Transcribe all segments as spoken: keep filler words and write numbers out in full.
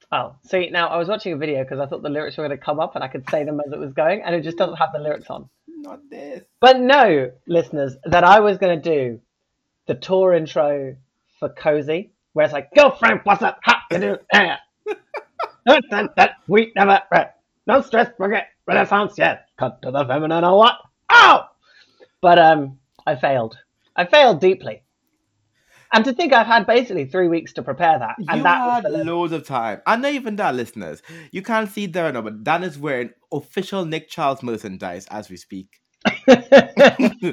Oh, see, now I was watching a video because I thought the lyrics were going to come up and I could say them as it was going, and it just doesn't have the lyrics on. Not this. But no, listeners, that I was going to do the tour intro for Cozy, where it's like, girlfriend, what's up? How you do? Yeah. that, that we never read. No stress, forget Renaissance, yes. Cut to the feminine or what? Oh! But um, I failed. I failed deeply. And to think I've had basically three weeks to prepare that, and You that was had the limit. loads of time. And not even that, listeners. You can't see there now, but Dan is wearing official Nick Charles merchandise as we speak. The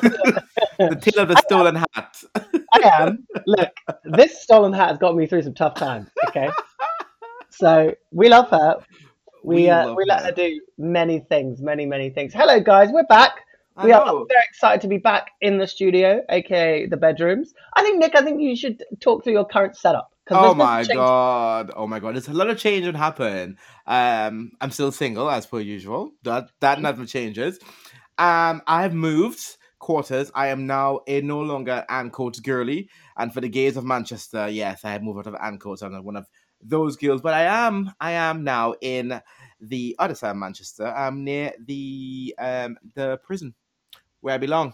tale of the stolen hat. I am. Look, this stolen hat has got me through some tough times. Okay, so we love her. We We uh, love we let her. her do many things, many many things. Hello, guys, we're back. I We are know. very excited to be back in the studio, aka the bedrooms. I think Nick, I think you should talk through your current setup because Oh there's been my some changes. god. Oh my god. There's a lot of change would happen. Um, I'm still single as per usual. That that never changes. Um, I've moved quarters. I am now a no longer Ancoats girly. And for the gays of Manchester, yes, I have moved out of Ancoats. I'm not one of those girls. But I am I am now in the other side of Manchester. I'm near the um the prison where I belong.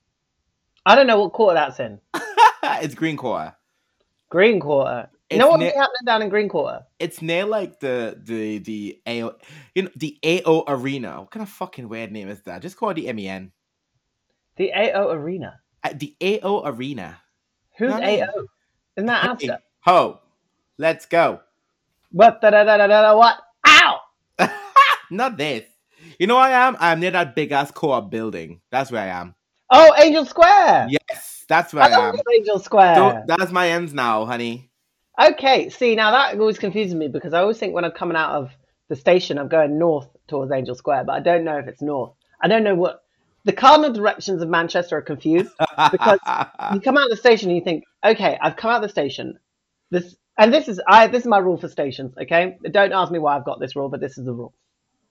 I don't know what quarter that's in. It's Green Quarter. Green Quarter. You know It's what near be happening down in Green Quarter? It's near like the the the A O, you know, the A O Arena. What kind of fucking weird name is that? Just call it the M E N. The A O Arena. Uh, the A O Arena. Who's Know what I mean? A O? Isn't that Asda? Hey, ho, let's go. What da da da da da what? Ow! Not this. You know where I am? I'm near that big ass co-op building. That's where I am. Oh, Angel Square. Yes, that's where I I love am. Angel So Square. that's my ends now, honey. Okay, see, now that always confuses me because I always think when I'm coming out of the station, I'm going north towards Angel Square, but I don't know if it's north. I don't know what the cardinal directions of Manchester are confused because you come out of the station and you think, okay, I've come out of the station. This and this is I this is my rule for stations. Okay, don't ask me why I've got this rule, but this is the rule.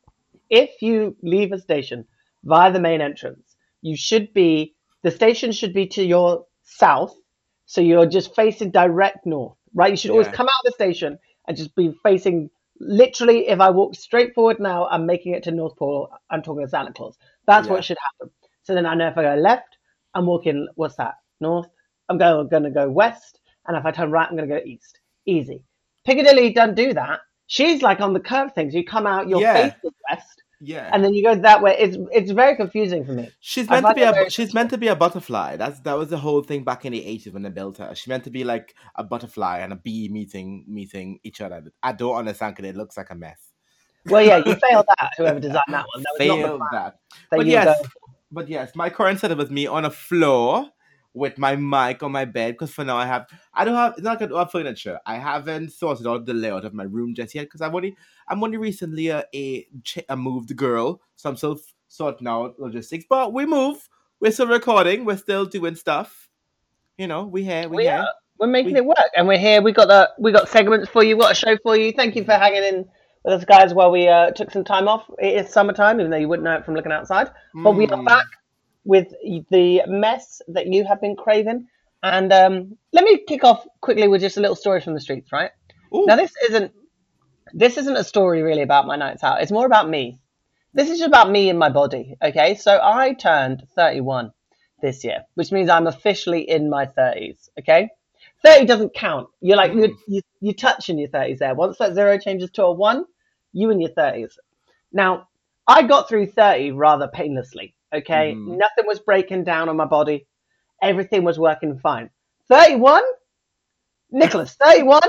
If you leave a station via the main entrance, you should be the station should be to your south, so you're just facing direct north, right? You should always Yeah, come out of the station and just be facing literally. If I walk straight forward now, I'm making it to North Pole. I'm talking to Santa Claus. That's yeah, what should happen. So then I know if I go left, I'm walking. What's that? North. I'm going, going to go west, and if I turn right, I'm going to go east. Easy. Piccadilly don't do that. She's like on the curve thing. So you come out, you're yeah, facing west, yeah. and then you go that way. It's it's very confusing for me. She's I meant to find be it a very she's difficult. meant to be a butterfly. That's that was the whole thing back in the eighties when they built her. She's meant to be like a butterfly and a bee meeting meeting each other. I don't understand because it looks like a mess. Well, yeah, you failed that. Whoever designed that one, that was not the Failed plan that. that But you were yes, going for. but yes, my current setup is me on a floor with my mic on my bed because for now I have I don't have it's not gonna have furniture. I haven't sorted out the layout of my room just yet because I've only I'm only recently a a, ch- a moved girl, so I'm still f- sorting out logistics. But we move. We're still recording. We're still doing stuff. You know, we here, we We here, are. We're making we it work, and we're here. We got the we got segments for you. We got a show for you. Thank you for hanging in with us, guys, while we uh, took some time off. It is summertime, even though you wouldn't know it from looking outside. But we are back mm, with the mess that you have been craving. And um, let me kick off quickly with just a little story from the streets, right? Now, ooh, this isn't this isn't a story really about my nights out. It's more about me. This is just about me and my body. Okay, so I turned thirty-one this year, which means I'm officially in my thirties. Okay, thirty doesn't count. You're like you mm, you you touch in your thirties there. Once that zero changes to a one, you in your thirties. Now, I got through thirty rather painlessly. Okay, mm-hmm. nothing was breaking down on my body. Everything was working fine. thirty-one, Nicholas, thirty-one,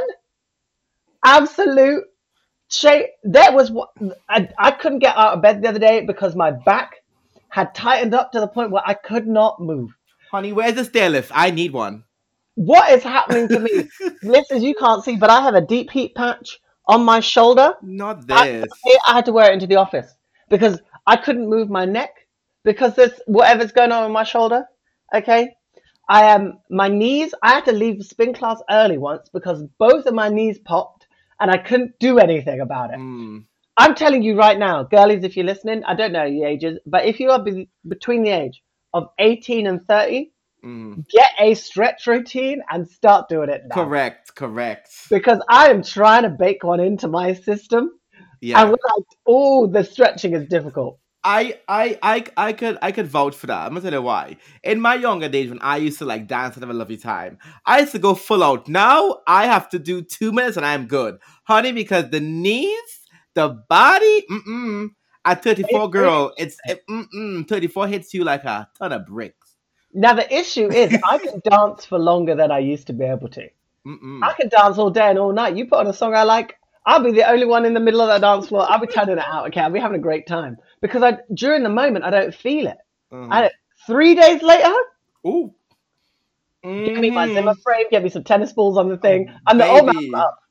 absolute shape. There was what I, I couldn't get out of bed the other day because my back had tightened up to the point where I could not move. Honey, where's the stair lift? I need one. What is happening to me? Listeners, you can't see, but I have a deep heat patch on my shoulder. Not I, this. I had to wear it into the office because I couldn't move my neck because there's whatever's going on with my shoulder. Okay. I am um, my knees. I had to leave spin class early once because both of my knees popped and I couldn't do anything about it. Mm, I'm telling you right now, girlies, if you're listening, I don't know your ages, but if you are be- between the age of eighteen and thirty, Mm. get a stretch routine and start doing it now. Correct, correct. Because I am trying to bake one into my system. Yeah. And we're like, oh, the stretching is difficult. I, I, I, I could, I could vouch for that. I'm gonna tell you why. In my younger days, when I used to like dance and have a lovely time, I used to go full out. Now I have to do two minutes and I'm good, honey, because the knees, the body, mm-mm. At thirty-four, girl, it's it, mm-mm. thirty-four hits you like a ton of bricks. Now the issue is, I can dance for longer than I used to be able to. Mm-mm. I can dance all day and all night. You put on a song I like, I'll be the only one in the middle of that dance floor. I'll be turning it out. Okay, I'll be having a great time because I during the moment I don't feel it. Mm. I don't, three days later, ooh, mm-hmm. give me my Mm-hmm. Zimmer frame, give me some tennis balls on the thing, Oh, and the old baby. man up.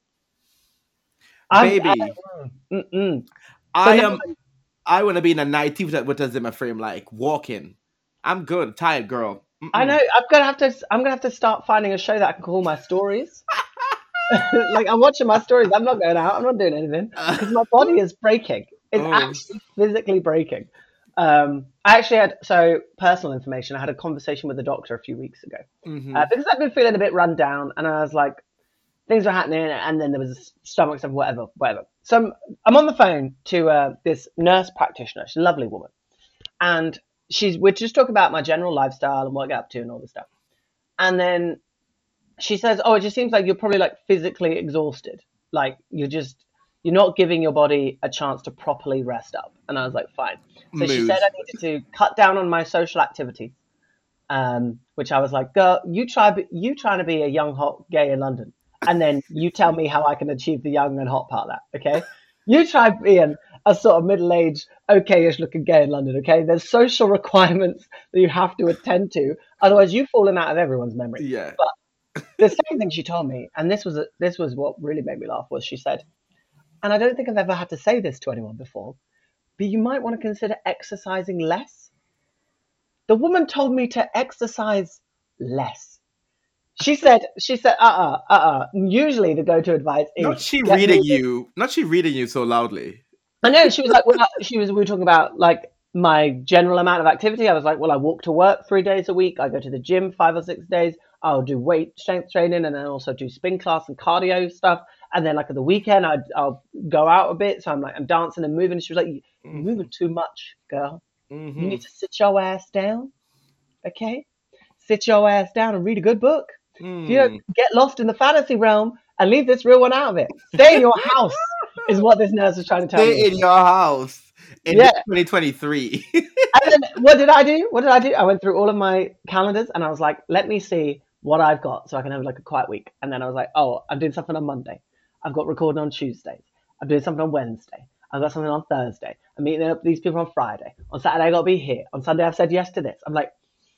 I'm, Baby, I, mm-mm. I So am. I want to be in a nightie with a, with a Zimmer frame, like walking. I'm good, tired girl. Mm-mm. I know. I'm gonna have to. I'm gonna have to start finding a show that I can call my stories. Like I'm watching my stories. I'm not going out. I'm not doing anything because my body is breaking. It's Oh. actually physically breaking. Um, I actually had so personal information. I had a conversation with a doctor a few weeks ago Mhm. uh, because I've been feeling a bit run down, and I was like, things were happening, and then there was a stomach stuff, whatever, whatever. So I'm, I'm on the phone to uh, this nurse practitioner. She's a lovely woman, and she's we're just talking about my general lifestyle and what I get up to and all this stuff. And then she says, "Oh, it just seems like you're probably like physically exhausted. Like you're just you're not giving your body a chance to properly rest up." And I was like, "Fine." So she Mood. said I needed to cut down on my social activity, um, which I was like, "Girl, you try you trying to be a young hot gay in London, and then you tell me how I can achieve the young and hot part of that, okay? You try being a sort of middle-aged, okay-ish looking gay in London, okay? There's social requirements that you have to attend to, otherwise you've fallen out of everyone's memory." Yeah. But the second thing she told me, and this was a, this was what really made me laugh, was she said, and I don't think I've ever had to say this to anyone before, but you might want to consider exercising less. The woman told me to exercise less. She said, she said, uh-uh, uh-uh. Usually the go-to advice is... Not she get reading moving. you. Not she reading you so loudly. I know, she was like, well, she was, we were talking about like my general amount of activity. I was like, well, I walk to work three days a week. I go to the gym five or six days. I'll do weight strength training and then also do spin class and cardio stuff. And then like at the weekend, I'd, I'll go out a bit. So I'm like, I'm dancing and moving. And she was like, you're moving too much, girl. Mm-hmm. You need to sit your ass down. Okay? Sit your ass down and read a good book. Mm. If you don't get lost in the fantasy realm and leave this real one out of it. Stay in your house is what this nurse was trying to tell Stay me. in your house in Yeah. twenty twenty-three. And then what did I do? What did I do? I went through all of my calendars and I was like, let me see what I've got so I can have like a quiet week. And then I was like, oh, I'm doing something on Monday. I've got recording on Tuesdays. I'm doing something on Wednesday. I've got something on Thursday. I'm meeting up with these people on Friday. On Saturday, I got to be here. On Sunday, I've said yes to this. I'm like,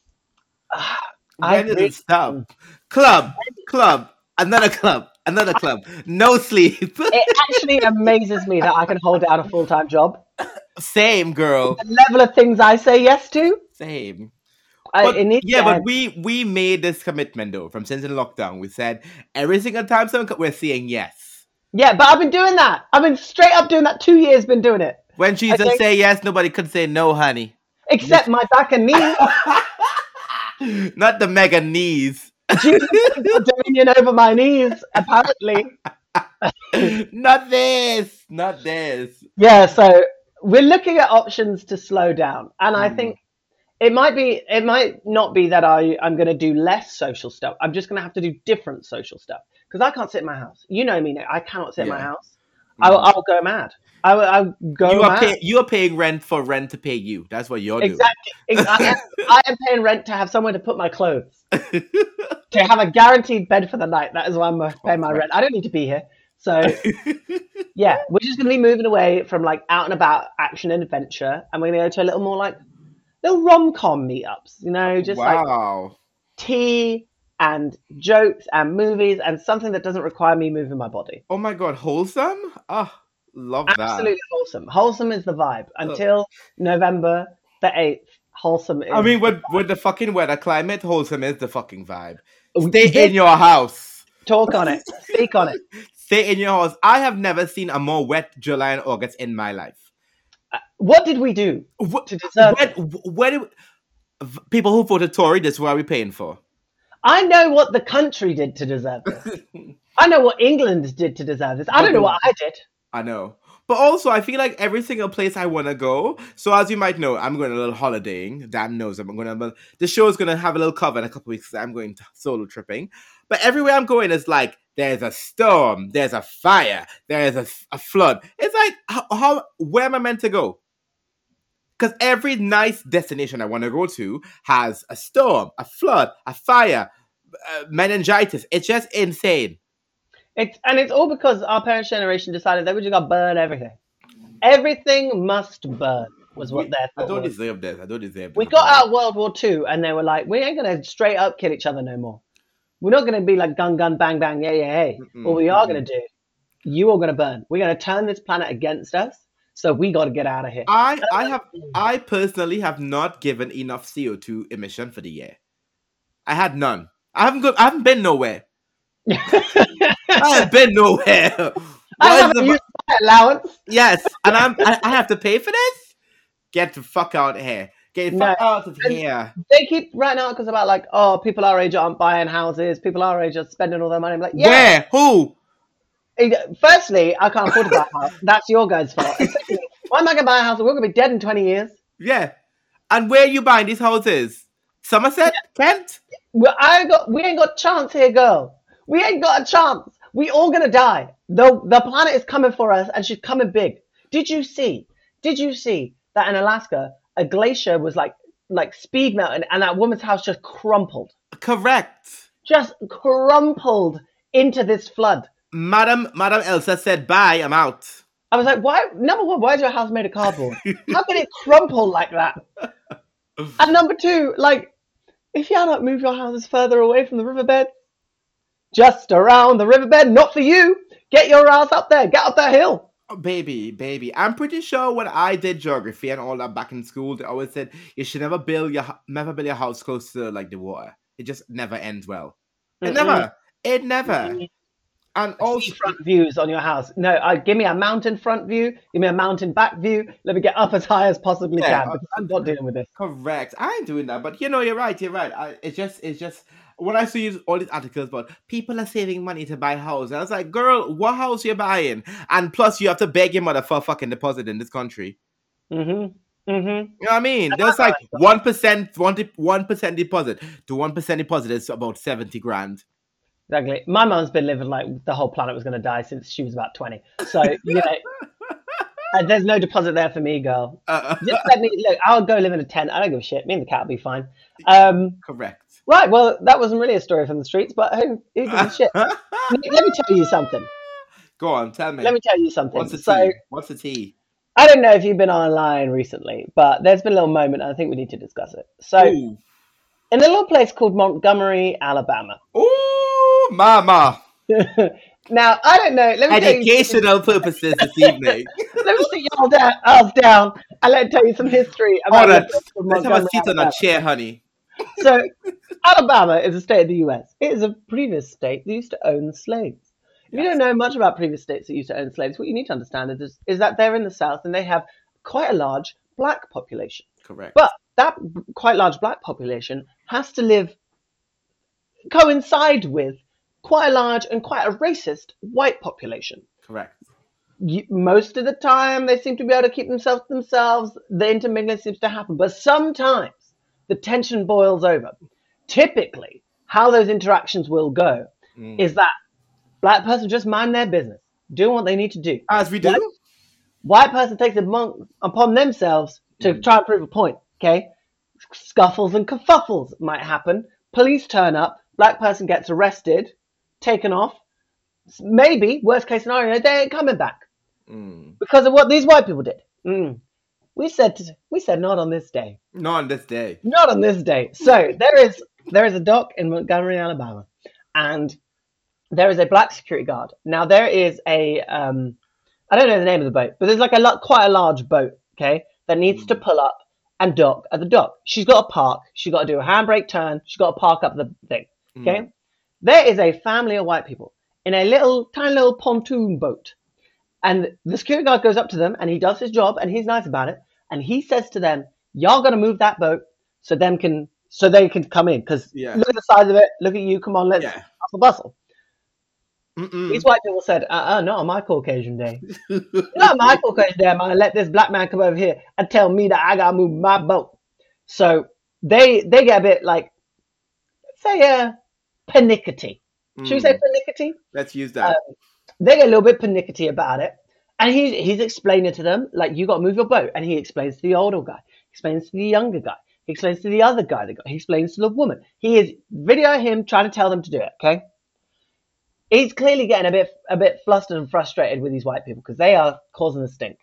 ah, I When does really- it stop? Club, club, another club, another club. No sleep. It actually amazes me that I can hold down a full-time job. Same, girl. The level of things I say yes to, Same. I, But, it needs yeah, to but end. we we made this commitment though from since in lockdown. We said every single time someone co- we're saying yes. Yeah, but I've been doing that. I've been straight up doing that. Two years been doing it. When she Okay. just say yes, nobody could say no, honey. Except my back and knees. Not the mega knees. Jesus has got dominion over my knees, apparently. Not this. Not this. Yeah, so we're looking at options to slow down. And I Mm. think it might be, it might not be that I, I'm going to do less social stuff. I'm just going to have to do different social stuff because I can't sit in my house. You know me, Nick. I cannot sit in my Yeah. house. I'll, I'll go mad. I will, I'll go You are mad. pay, you are paying rent for rent to pay you. That's what you're Exactly. Ex- I, am, I am paying rent to have somewhere to put my clothes, doing. to have a guaranteed bed for the night. That is why I'm uh, paying my right. rent. I don't need to be here. So, yeah, we're just going to be moving away from like out and about action and adventure. And we're going to go to a little more like little rom-com meetups, you know, just like Wow. tea and jokes and movies and something that doesn't require me moving my body. Oh my god, wholesome? Ah, love that. Absolutely wholesome. Wholesome is the vibe. Until November the eighth, wholesome is. I mean, with with the fucking weather climate, wholesome is the fucking vibe. Stay This- in your house. Talk on it. Speak on it. Stay in your house. I have never seen a more wet July and August in my life. What did we do What, to deserve when, it? when it- v- people who voted Tory, this is what we're paying for. I know what the country did to deserve this. I know what England did to deserve this. I don't know what I did. I know. But also, I feel like every single place I want to go. So, as you might know, I'm going a little holidaying. Dan knows I'm going to. The show is going to have a little cover in a couple of weeks. I'm going to solo tripping. But everywhere I'm going is like, there's a storm, there's a fire, there's a, a flood. It's like, how, how where am I meant to go? Because every nice destination I want to go to has a storm, a flood, a fire, uh, meningitis. It's just insane. It's and it's all because our parents' generation decided they were just gonna burn everything. Everything must burn was what their I thought don't was. deserve this. I don't deserve this. We got out of World War Two and they were like, we ain't gonna straight up kill each other no more. We're not gonna be like gun, gun, bang, bang, yeah, yeah, hey. Mm-mm, What we are mm-mm. gonna do, you are gonna burn. We're gonna turn this planet against us. So we got to get out of here. I, I have I personally have not given enough C O two emission for the year. I had none. I haven't go, I haven't been nowhere. I haven't been nowhere. I What is haven't the- used my allowance. yes, and I'm I, I have to pay for this. Get the fuck out of here. Get the fuck No. out of here. They keep writing articles about like, oh, people our age aren't buying houses. People our age are spending all their money. I'm like, yeah. Where? Who? Firstly, I can't afford to buy a house. That's your guys' fault. And secondly, why am I going to buy a house? We're going to be dead in twenty years. Yeah. And where are you buying these houses? Somerset? Kent? Well, I ain't got, we ain't got a chance here, girl. We ain't got a chance. We all going to die. The, the planet is coming for us and she's coming big. Did you see? Did you see that in Alaska, a glacier was like like speed melting and that woman's house just crumpled? Correct. Just crumpled into this flood. Madam Madam Elsa said bye, I'm out. I was like, why? Number one, why is your house made of cardboard? How can it crumple like that? And number two, like, if you not move your houses further away from the riverbed, just around the riverbed, not for you. Get your ass up there. Get up that hill. Oh, baby, baby. I'm pretty sure when I did geography and all that back in school, they always said you should never build your hu- never build your house close to like the water. It just never ends well. It Mm-mm. never. It never. Mm-mm. And also, Seafront views on your house. No, I, give me a mountain front view. Give me a mountain back view. Let me get up as high as possibly Yeah, can because I'm not dealing with this. correct. I ain't doing that, but you know, you're right. You're right. I, it's just, it's just when I see all these articles about people are saving money to buy a house, I was like, girl, what house you buying? And plus, you have to beg your mother for a fucking deposit in this country. Mm-hmm. Mm-hmm. You know what I mean? There's like one percent, one one percent deposit. To one percent deposit is about seventy grand. Exactly. My mum's been living like the whole planet was going to die since she was about twenty. So, you know, and there's no deposit there for me, girl. Uh, Just let me, look, I'll go live in a tent. I don't give a shit. Me and the cat will be fine. Um, correct. right. Well, that wasn't really a story from the streets, but who, who gives a shit? Let me tell you something. Go on, tell me. Let me tell you something. What's the so, tea? What's the tea? I don't know if you've been online recently, but there's been a little moment, and I think we need to discuss it. So, Ooh. in a little place called Montgomery, Alabama. Ooh, mama. Now, I don't know. Let me tell you. Educational purposes this evening. Let me sit y'all down, us down, and let me tell you some history about Hold on. the place called Let's have a Montgomery, seat on a Alabama. chair, honey. So, Alabama is a state of the U S. It is a previous state that used to own slaves. If you don't know much about previous states that used to own slaves, what you need to understand is, is that they're in the South and they have quite a large black population. Correct. But that b- quite large black population has to live, coincide with quite a large and quite a racist white population. Correct. You, most of the time, they seem to be able to keep themselves to themselves. The intermingling seems to happen. But sometimes the tension boils over. Typically, how those interactions will go Mm. is that black person just mind their business, doing what they need to do. As we do. White, white person takes it mon- upon themselves to try and prove a point, okay? Scuffles and kerfuffles might happen. Police turn up. Black person gets arrested, taken off. Maybe, worst case scenario, they ain't coming back Mm. because of what these white people did. Mm. We said to, we said not on this day. Not on this day. Not on this day. So there is there is a dock in Montgomery, Alabama, and there is a black security guard. Now there is a um, I don't know the name of the boat, but there's like a lot, quite a large boat, okay, that needs to pull up and dock at the dock. She's got to park. She's got to do a handbrake turn. She's got to park up the thing, okay. Mm. There is a family of white people in a little tiny little pontoon boat, and the security guard goes up to them and he does his job and he's nice about it, and he says to them, "Y'all got to move that boat so them can so they can come in because Yeah. look at the size of it. Look at you. Come on, let's Yeah. hustle bustle. Mm-mm. These white people said, uh-uh, not on my Caucasian day. Not on my Caucasian day. I'm gonna let this black man come over here and tell me that I gotta move my boat. So they they get a bit like, say, uh, pernickety. Should we say Mm. pernickety? Let's use that. Um, they get a little bit pernickety about it. And he's, he's explaining to them, like, you got to move your boat. And he explains to the older guy. He explains to the younger guy. He explains to the other guy. He explains to the woman. He is video him trying to tell them to do it, okay? He's clearly getting a bit a bit flustered and frustrated with these white people because they are causing a stink.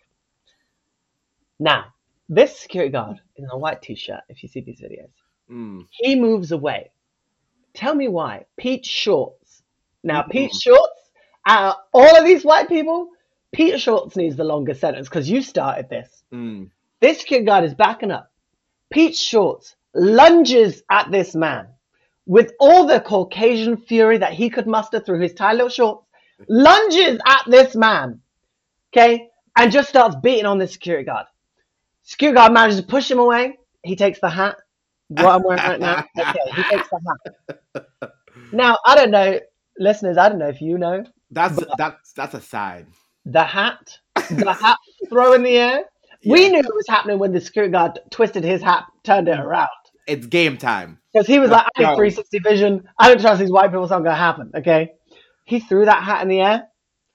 Now, this security guard in a white t-shirt, if you see these videos, Mm. he moves away. Tell me why. Pete Shorts. Now, Mm-mm. Pete Shorts, out of all of these white people, Peter Shorts needs the longest sentence because you started this. Mm. This security guard is backing up. Pete Shorts lunges at this man with all the Caucasian fury that he could muster through his tight little shorts, lunges at this man, okay, and just starts beating on the security guard. Security guard manages to push him away. He takes the hat. What I'm wearing right now. Okay, he takes the hat. Now, I don't know, listeners, I don't know if you know. That's that's that's a sign. The hat, the hat throw in the air. Yeah. We knew it was happening when the security guard twisted his hat, turned it around. It's game time. Because he was like, I Go. need three sixty vision. I don't trust these white people. It's not going to happen. Okay. He threw that hat in the air.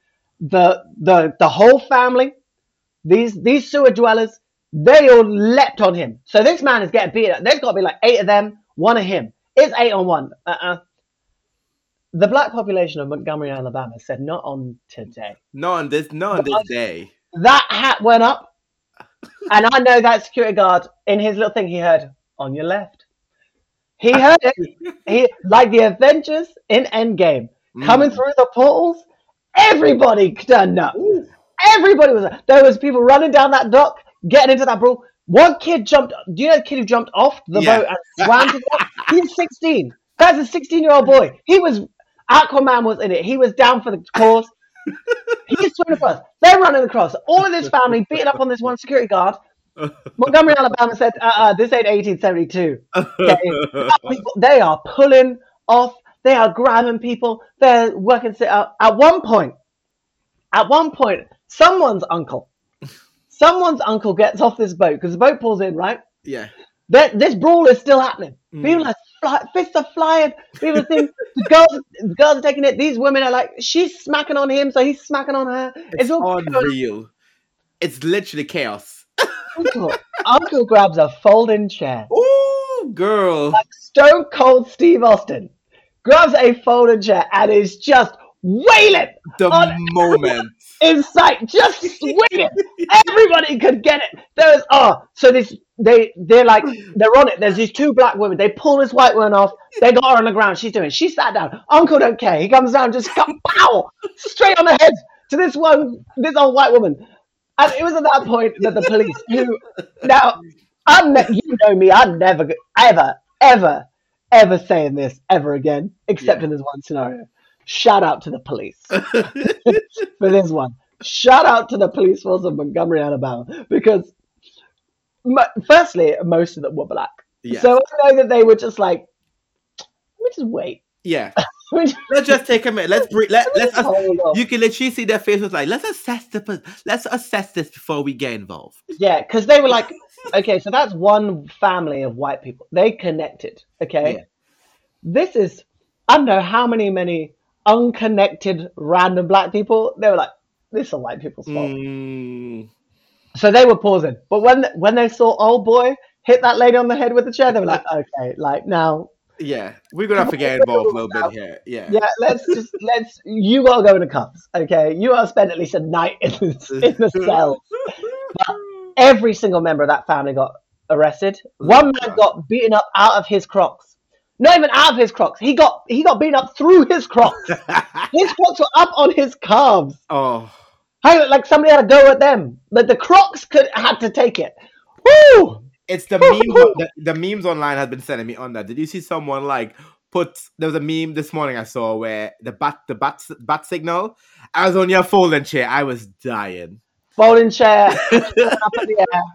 The the the whole family, these these sewer dwellers, they all leapt on him. So this man is getting beat up. There's got to be like eight of them, one of him. It's eight on one. Uh-uh. The black population of Montgomery, Alabama said not on today. No on this no on this day. That hat went up. And I know that security guard in his little thing he heard on your left. He heard it. He like the Avengers in Endgame Mm. coming through the portals. Everybody turned up. Everybody was there. There was people running down that dock, getting into that brawl. One kid jumped. Do you know the kid who jumped off the Yeah. boat and swam to the dock? He's sixteen. That's a sixteen-year-old boy. He was Aquaman was in it. He was down for the cause. He's swimming across. They're running across. All of this family beating up on this one security guard. Montgomery, Alabama said, uh-uh, this ain't eighteen seventy-two. Okay? People, they are pulling off. They are grabbing people. They're working sit out. At one point, at one point, someone's uncle, someone's uncle gets off this boat because the boat pulls in, right? Yeah. That this brawl is still happening. Mm. People are fly, fists are flying. People think the girls, the girls are taking it. These women are like, she's smacking on him, so he's smacking on her. It's, It's all unreal. It's literally chaos. Uncle, Uncle grabs a folding chair. Ooh, girl. Like Stone Cold Steve Austin grabs a folding chair and is just wailing The on moment. in sight, just swinging. Everybody could get it. There's oh, so this they they're like they're on it. There's these two black women. They pull this white woman off. They got her on the ground. She's doing. She sat down. Uncle don't care. He comes down, just got pow straight on the head to this one, this old white woman. And it was at that point that the police, who now I'm ne- you know me, I'd never ever ever ever saying this ever again, except Yeah. in this one scenario. Shout out to the police for this one. Shout out to the police force of Montgomery, Alabama, because mo- firstly, most of them were black. Yes. So I know that they were just like, let me just wait. Yeah. Let me just- Let's just take a minute. Let's breathe. Let, let me let's. just hold on. You can literally see their faces like, let's assess the. Let's assess this before we get involved. Yeah, because they were like, okay, so that's one family of white people. They connected, okay? Yeah. This is, I don't know how many, many unconnected random black people. They were like, this is white people's fault. Mm, So they were pausing. But when when they saw old boy hit that lady on the head with the chair, they were like, okay, like now, yeah, we're gonna have to get involved a little bit here. Yeah. yeah, let's just, let's, you got to go into cuffs, okay? You got to spend at least a night in the, in the cell. Every single member of that family got arrested. One man got beaten up out of his Crocs. Not even out of his Crocs. He got he got beaten up through his Crocs. His Crocs were up on his calves. Oh, How, like somebody had to go at them. Like the Crocs could had to take it. Woo! it's the meme. The, the memes online has been sending me on that. Did you see someone like put? There was a meme this morning I saw where the bat the bat bat signal. I was on your folding chair. I was dying. Folding chair, up in the air.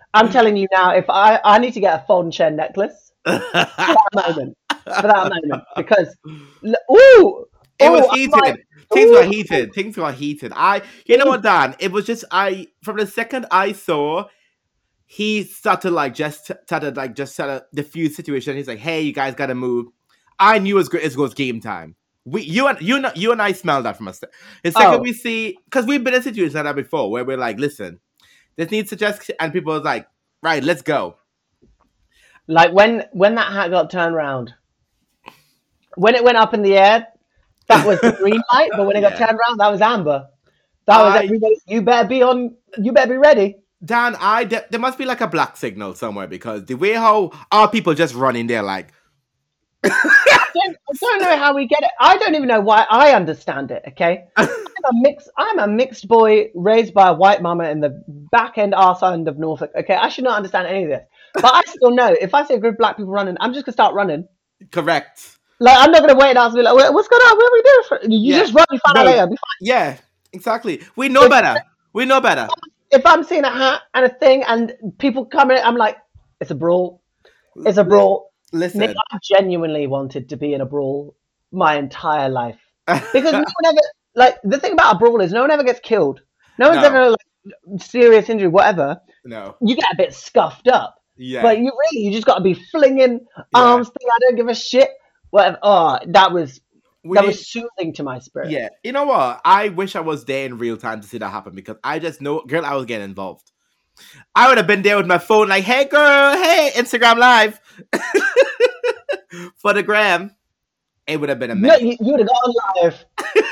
I'm telling you now, if I, I need to get a fold chair necklace for that moment, for that moment, because ooh, it was ooh, heated. like, Things ooh. were heated. Things were heated. I, you know what, Dan? It was just I. From the second I saw, he started like just started like just started diffuse situation. He's like, "Hey, you guys gotta move." I knew it was it was game time. We, you and you, you and I smelled that from us. The second Oh. we see, because we've been in situations like that before, where we're like, "Listen, this needs to just," and people was like, "Right, let's go." Like when when that hat got turned around, when it went up in the air, that was the green light. But when it got Yeah. turned around, that was amber. That was I- everybody. You better be on. You better be ready. Dan, I there, there must be like a black signal somewhere, because the way how our people just run in there like. I don't, I don't know how we get it. I don't even know why I understand it. Okay, I'm a mixed. I'm a mixed boy raised by a white mama in the back end arse end of Norfolk. Okay, I should not understand any of this, but I still know if I see a group of black people running, I'm just gonna start running. Correct. Like I'm not gonna wait and ask me like, what's going on? What are we doing? For? You Yeah. just run. You find No. out later. Be fine. Yeah, exactly. We know If- better. We know better. If I'm seeing a hat and a thing and people come in, I'm like, it's a brawl. It's a brawl. Listen. Nick, I genuinely wanted to be in a brawl my entire life. Because no one ever, like, the thing about a brawl is no one ever gets killed. No one's No. ever, like, serious injury, whatever. No. You get a bit scuffed up. Yeah. But you really, you just got to be flinging arms, thing, I don't give a shit. Whatever. Oh, that was, We that need- was soothing to my spirit. Yeah. You know what? I wish I was there in real time to see that happen, because I just know, girl, I was getting involved. I would have been there with my phone like, "Hey, girl, hey, Instagram Live." For the gram, it would have been a No, mess. you, you would have gone live.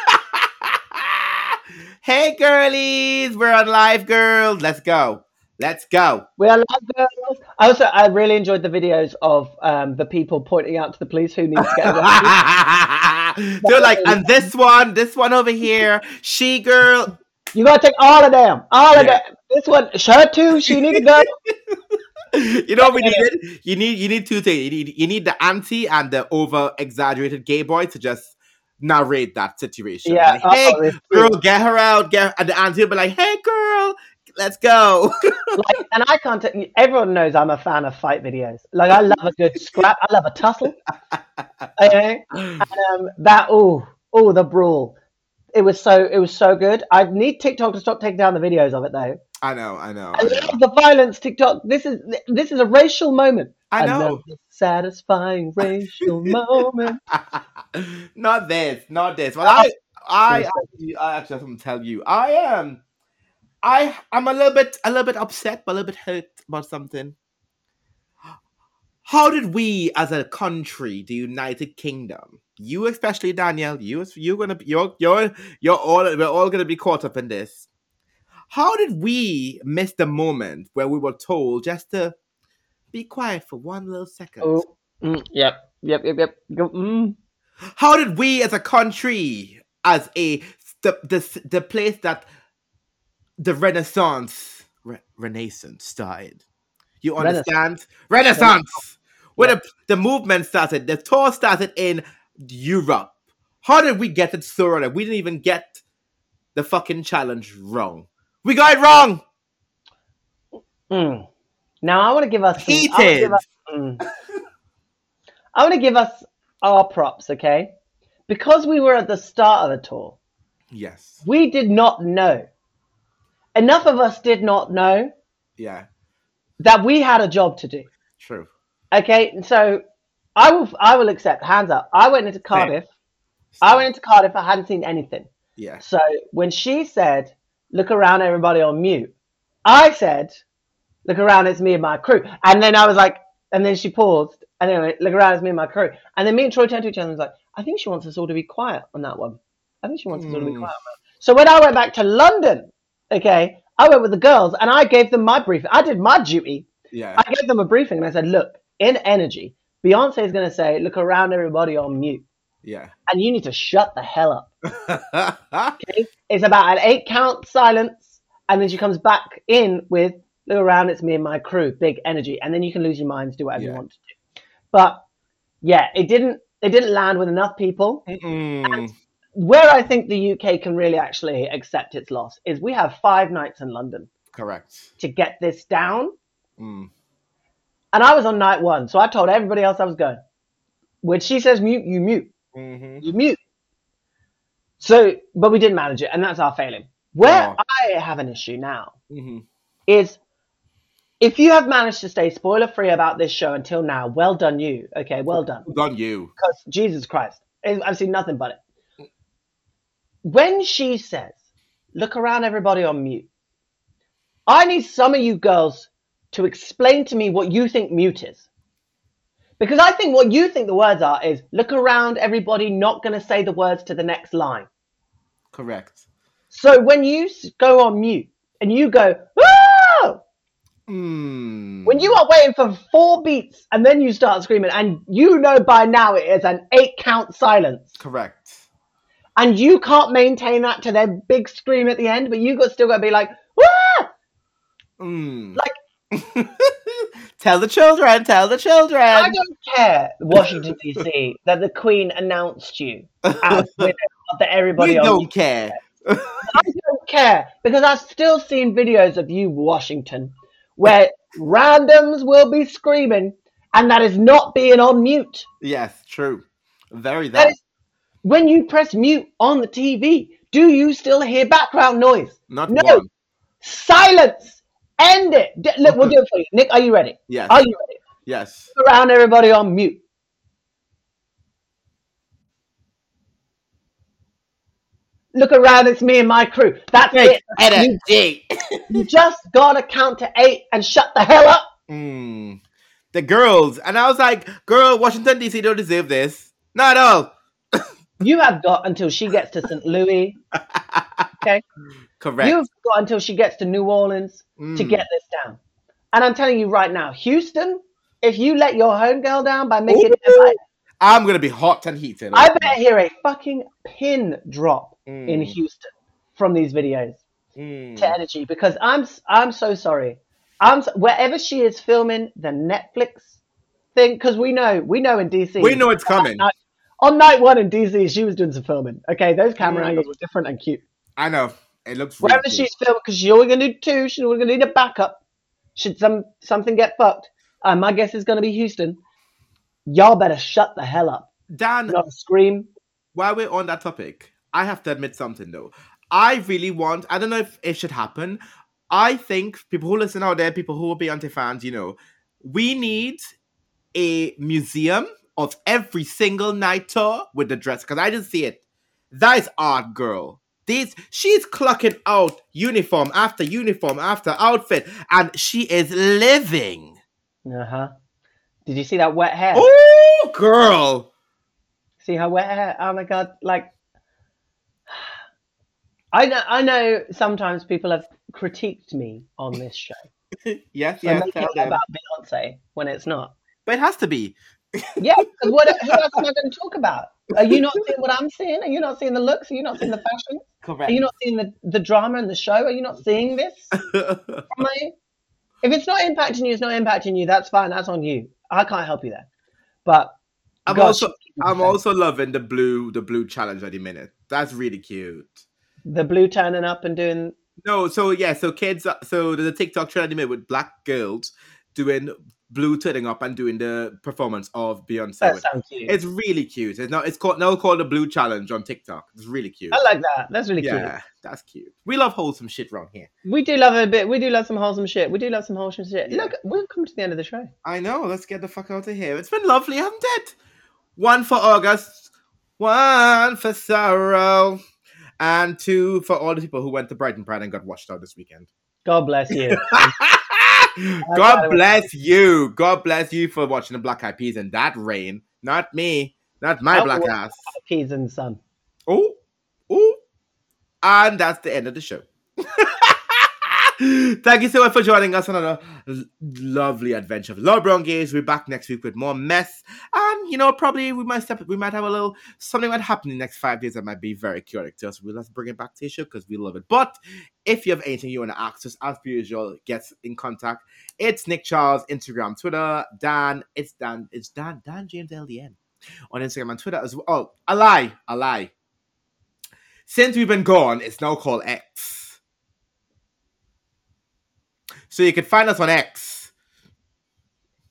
Hey, girlies, we're on live, girls. Let's go. Let's go. We are live, girls. I also, I really enjoyed the videos of um, the people pointing out to the police who need to get arrested. They're like, and this one, this one over here, she girl. You gotta take all of them, all of Yeah. them. This one, her too. She need to go. You know what we needed? You need you need two things. You need you need the auntie and the over exaggerated gay boy to just narrate that situation. Yeah, Like, hey, uh-oh, it's girl, get her out. Get her. And the auntie will be like, "Hey, girl, let's go." Like, and I can't. T- everyone knows I'm a fan of fight videos. Like, I love a good scrap. I love a tussle. Okay, and um, that oh oh the brawl. It was so it was so good. I need TikTok to stop taking down the videos of it though. I know, I know, I I know. love the violence. TikTok. This is this is a racial moment. I know. love the satisfying racial moment. Not this, not this. Well, I, I, actually, I actually have to tell you, I am, I, I'm a little bit, a little bit upset, but a little bit hurt about something. How did we, as a country, the United Kingdom, you especially, Danielle, you, you're gonna, be, you're, you're, you're all, we're all gonna be caught up in this. How did we miss the moment where we were told just to be quiet for one little second? Oh, mm, yep, yep, yep, yep. Go, mm. How did we, as a country, as a the the, the place that the Renaissance re, Renaissance started? You understand? Renaissance, Renaissance. Where the, the movement started, the tour started in Europe. How did we get it so wrong? We didn't even get the fucking challenge wrong. We got it wrong. Mm. Now I want to give us some, Heated. I wanna give us, mm. I want to give us our props, okay? Because we were at the start of the tour, Yes. we did not know. Enough of us did not know Yeah. that we had a job to do. True. Okay, so I will I will accept, hands up. I went into Cardiff. I went into Cardiff, I hadn't seen anything. Yeah. So when she said, look around, everybody on mute, I said, look around, it's me and my crew. And then I was like, and then she paused, and then went, look around, it's me and my crew. And then me and Troy turned to each other and was like, I think she wants us all to be quiet on that one. I think she wants us all to be Mm. quiet on that. So when I went back to London, okay, I went with the girls and I gave them my briefing. I did my duty. Yeah. I gave them a briefing and I said, look, in energy, Beyonce is going to say, look around, everybody on mute. Yeah. And you need to shut the hell up. Okay? It's about an eight count silence. And then she comes back in with, look around, it's me and my crew, big energy. And then you can lose your minds, do whatever Yeah. you want to do. But yeah, it didn't, it didn't land with enough people. Mm-mm. Where I think the U K can really actually accept its loss is we have five nights in London Correct. to get this down. Mm. And I was on night one, so I told everybody else I was going. When she says mute, you mute. Mm-hmm. You mute. So, but we didn't manage it, and that's our failing. Where Oh. I have an issue now Mm-hmm. is if you have managed to stay spoiler free about this show until now, well done you. Okay, well done. Well done you. Because Jesus Christ, I've seen nothing but it. When she says, look around everybody on mute, I need some of you girls to explain to me what you think mute is. Because I think what you think the words are is look around everybody not going to say the words to the next line. Correct. So when you go on mute and you go, whoa! Mm. When you are waiting for four beats and then you start screaming and you know by now it is an eight count silence. Correct. And you can't maintain that to their big scream at the end, but you got still got to be like, whoa! Mm. Like, tell the children, tell the children. I don't care, Washington, D C, that the Queen announced you as winner of the everybody we on don't care. I don't care because I've still seen videos of you, Washington, where randoms will be screaming and that is not being on mute. Yes, true. Very that. That is, when you press mute on the T V, do you still hear background noise? Not no. one. Silence. End it. D- look, we'll do it for you. Nick, are you ready? Yes. Are you ready? Yes. Look around everybody on mute. Look around, it's me and my crew. That's Hey, it. You, you just gotta count to eight and shut the hell up. Mm. The girls. And I was like, girl, Washington, D C don't deserve this. Not at all. You have got until she gets to Saint Louis. Okay? Correct. You've got until she gets to New Orleans Mm. to get this down. And I'm telling you right now, Houston, if you let your homegirl down by making Ooh. it like, I'm going to be hot and heated. I better hear a fucking pin drop Mm. in Houston from these videos Mm. to energy because I'm I'm so sorry. I'm so, wherever she is filming the Netflix thing because we know we know in D C We know it's coming. Night, on night one in D C she was doing some filming. Okay, those camera Mm. angles were different and cute. I know. It looks Wherever really she's filming because she's only going to do two, she's only going to need a backup. Should some something get fucked? Uh, my guess is going to be Houston. Y'all better shut the hell up. Dan, Not scream. while we're on that topic, I have to admit something though. I really want, I don't know if it should happen. I think people who listen out there, people who are Beyonce fans, you know, we need a museum of every single night tour with the dress because I didn't see it. That is art, girl. This, she's clocking out uniform after uniform after outfit and she is living. Uh-huh. Did you see that wet hair? Oh, girl. See her wet hair? Oh my god! Like, I know, I know. Sometimes people have critiqued me on this show. yes, So yes. make tell it them. about Beyonce when it's not. But it has to be. Yeah, because what? Who else am I going to talk about? Are you not seeing what I'm seeing? Are you not seeing the looks? Are you not seeing the fashion? Correct. Are you not seeing the, the drama in the show? Are you not seeing this? Am I? If it's not impacting you, it's not impacting you. That's fine. That's on you. I can't help you there. But I'm gosh, also I'm also loving the blue the blue challenge at the minute. That's really cute. the blue turning up and doing. No, so yeah, so kids. So there's a TikTok trend at the minute with black girls doing blue turning up and doing the performance of Beyonce. That with- sounds cute. It's really cute. It's now it's called now called the blue challenge on TikTok. It's really cute. I like that. That's really yeah, cute. that's cute. We love wholesome shit around here. We do love a bit. We do love some wholesome shit. We do love some wholesome shit. Yeah. Look, we've come to the end of the show. I know. Let's get the fuck out of here. It's been lovely, hasn't it? One for August, one for sorrow, and two for all the people who went to Brighton Pride and got washed out this weekend. God bless you. God bless you. God bless you for watching the Black Eyed Peas in that rain. Not me. Not my I'll black watch ass. Peas and sun. Oh, oh. And that's the end of the show. Thank you so much for joining us on another l- lovely adventure of Law Brown Gaze. We're back next week with more mess. And, you know, probably we might step, we might have a little, something might happen in the next five days that might be very chaotic to us. We'll let's bring it back to the show because we love it. But if you have anything you want to ask us, as per usual, get in contact. It's Nick Charles, Instagram, Twitter, Dan, it's Dan, it's Dan, Dan James L D N on Instagram and Twitter as well. Oh, a lie, a lie. Since we've been gone, it's now called X. So you can find us on X.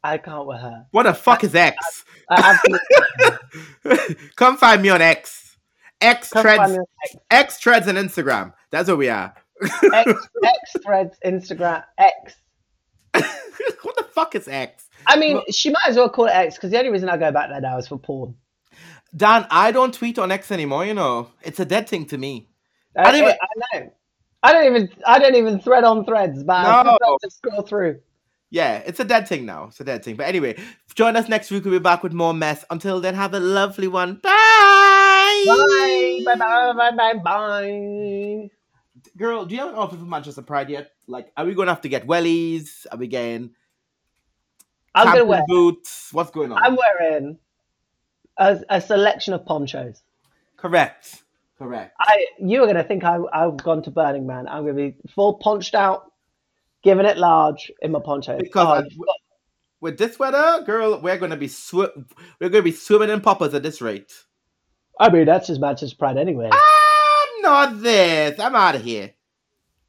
I can't with her. What the fuck is X? I absolutely. Come find me on X. X Come Threads. find me on X. X Threads and Instagram. That's where we are. X, X Threads, Instagram, X. What the fuck is X? I mean, she might as well call it X because the only reason I go back there now is for porn. Dan, I don't tweet on X anymore. You know, it's a dead thing to me. I, I, don't even, I know. I don't even. I don't even thread on threads, but no. I just scroll through. Yeah, it's a dead thing now. It's a dead thing. But anyway, join us next week. We'll be back with more mess. Until then, have a lovely one. Bye. Bye. Bye. Bye. Bye. Bye. Bye. Girl, do you have an outfit for Manchester Pride yet? Like, are we going to have to get wellies? Are we getting I'm gonna wear boots? What's going on? I'm wearing a, a selection of ponchos. Correct. Correct. I you were gonna think I I've gone to Burning Man. I'm gonna be full ponched out, giving it large in my poncho. Because oh, I, with this weather, girl, we're gonna be sw- we're gonna be swimming in poppers at this rate. I mean, that's just Manchester Pride anyway. I'm not this. I'm out of here.